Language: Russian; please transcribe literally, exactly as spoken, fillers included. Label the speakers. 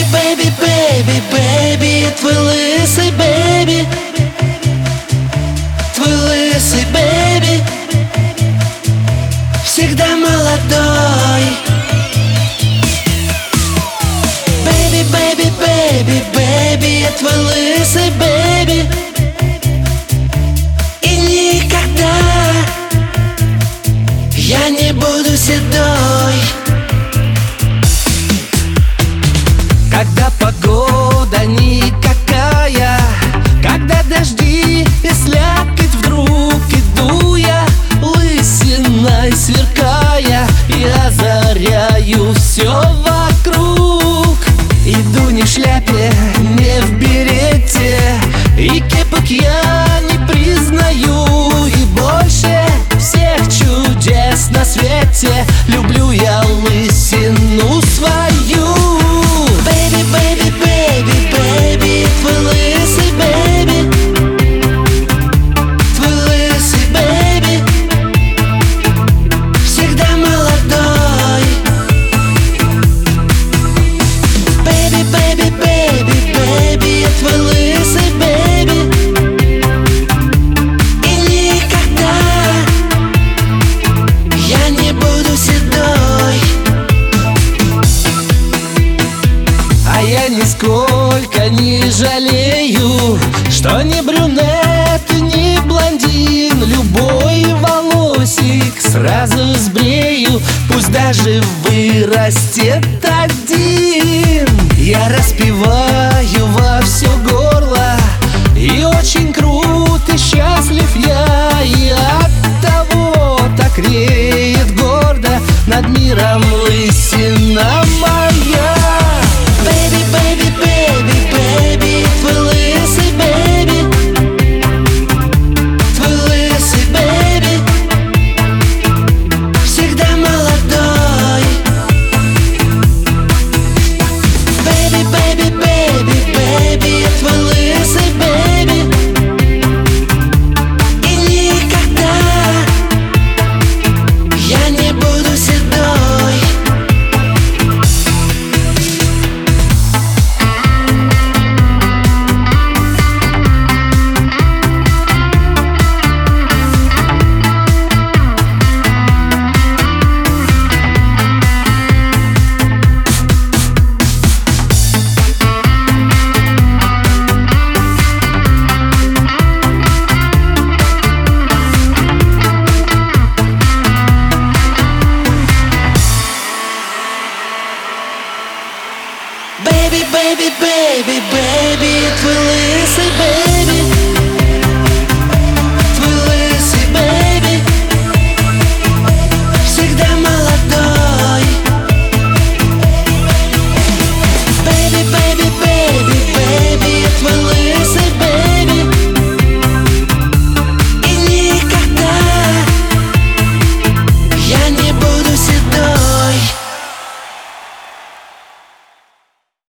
Speaker 1: baby, baby, baby, твой лысый baby, твой лысый baby, всегда молодой. Baby, baby, baby, baby, твой лысый baby, и никогда я не буду седой. Когда погода никакая, когда дожди и слякоть вдруг иду я, лысиной сверкая, и озаряю все вокруг. Иду не в шляпе, не в берете, и кепок я не признаю. И больше всех чудес на свете люблю я лысину свою. Baby, baby, baby, baby, твой лысый baby, твой лысый baby, всегда молодой. Baby, baby, baby, baby, твой лысый baby, и никогда я не буду седой. А я нисколько не жалею, что ни брюнет, ни блондин, любой волосик сразу сбрею, пусть даже вырастет один. Я распеваю